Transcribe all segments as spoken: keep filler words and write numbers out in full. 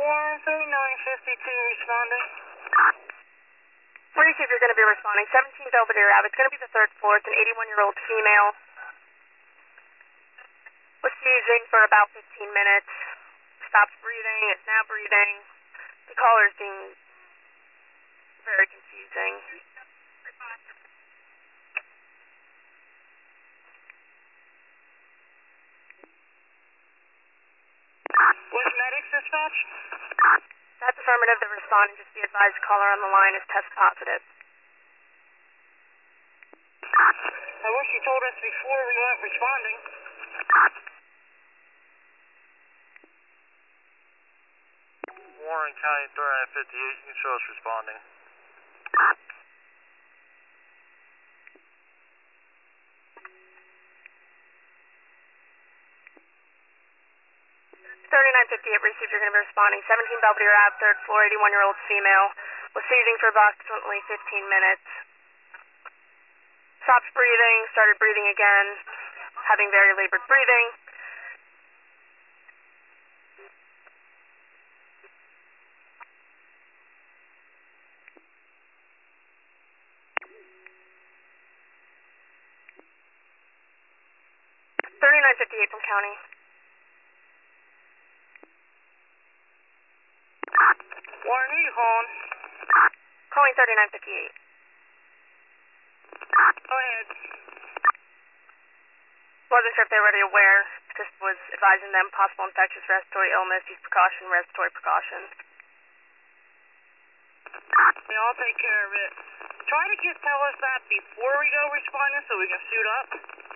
Warren thirty-nine fifty-two responding. Where do you see if you're going to be responding? seventeen Belvedere Ave. It's going to be the third floor. It's an eighty-one-year-old female. Was seizing for about fifteen minutes. Stops breathing. Is now breathing. The caller is being very confusing. Was medics dispatched? That's affirmative. The respondent, just be advised, caller on the line is test positive. I wish you told us before we weren't responding. Warren County thirty-nine fifty-eight, you can show us responding. thirty-nine fifty-eight, received, you're going to be responding. seventeen Belvedere Ave, third floor, eighty-one-year-old female. Was seizing for approximately fifteen minutes. Stopped breathing, started breathing again, having very labored breathing. thirty-nine fifty-eight from county. Warren, who you calling? Calling thirty-nine fifty-eight. Go ahead. Wasn't sure if they were already aware. Just was advising them possible infectious respiratory illness, use precaution, respiratory precautions. Yeah, I'll take care of it. Try to get tell us that before we go responding so we can suit up.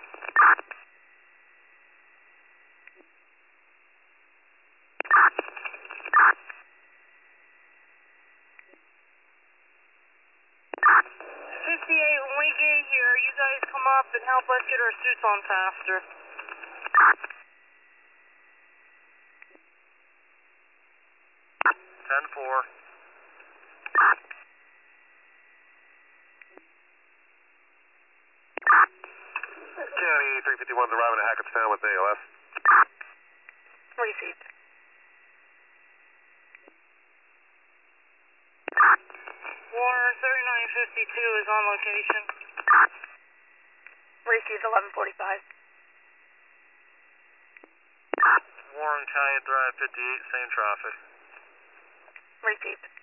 fifty-eight, when we get here, you guys come up and help us get our suits on faster. ten four. County three fifty-one's arriving at Hackettstown with A L S. Received. Warren thirty-nine fifty-two is on location. Received eleven forty-five. Warren County thirty-nine fifty-eight, same traffic. Received.